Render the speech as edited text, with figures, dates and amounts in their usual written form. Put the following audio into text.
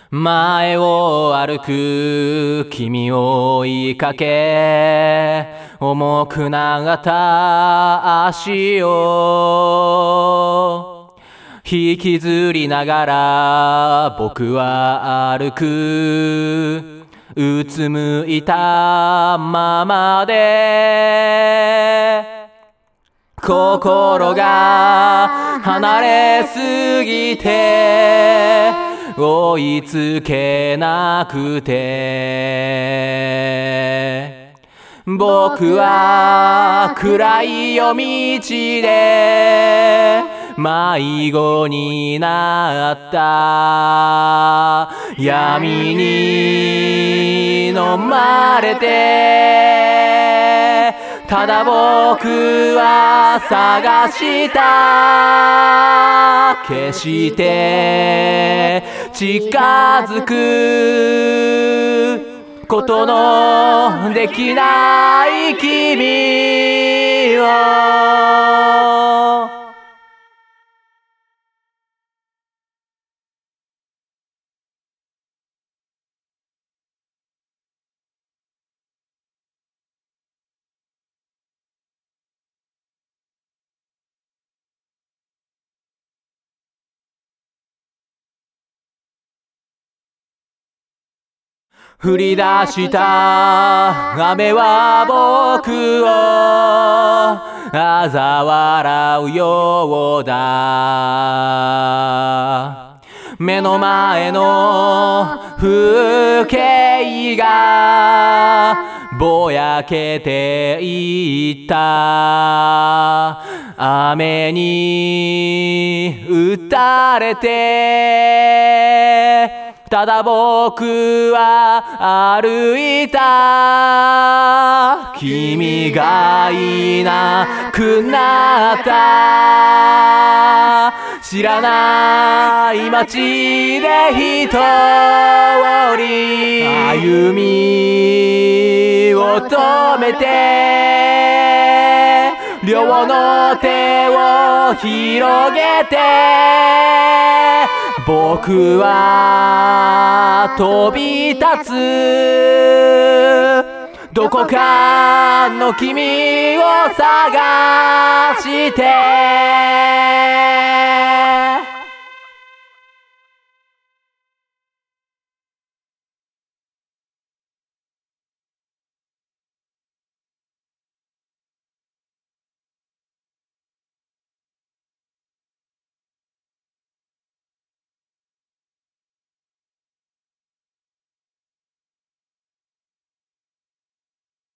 前を歩く君を追いかけ、重くなった足を引きずりながら僕は歩く。うつむいたままで心が離れすぎて追いつけなくて、僕は暗い夜道で迷子になった。闇に飲まれてただ僕は探した。決して近づくことのできない君を。降り出した雨は僕を嘲笑うようだ。目の前の風景がぼやけていった。雨に打たれてただ僕は歩いた。君がいなくなった。知らない街で一人歩みを止めて両の手を広げて僕は飛び立つ。どこかの君を探して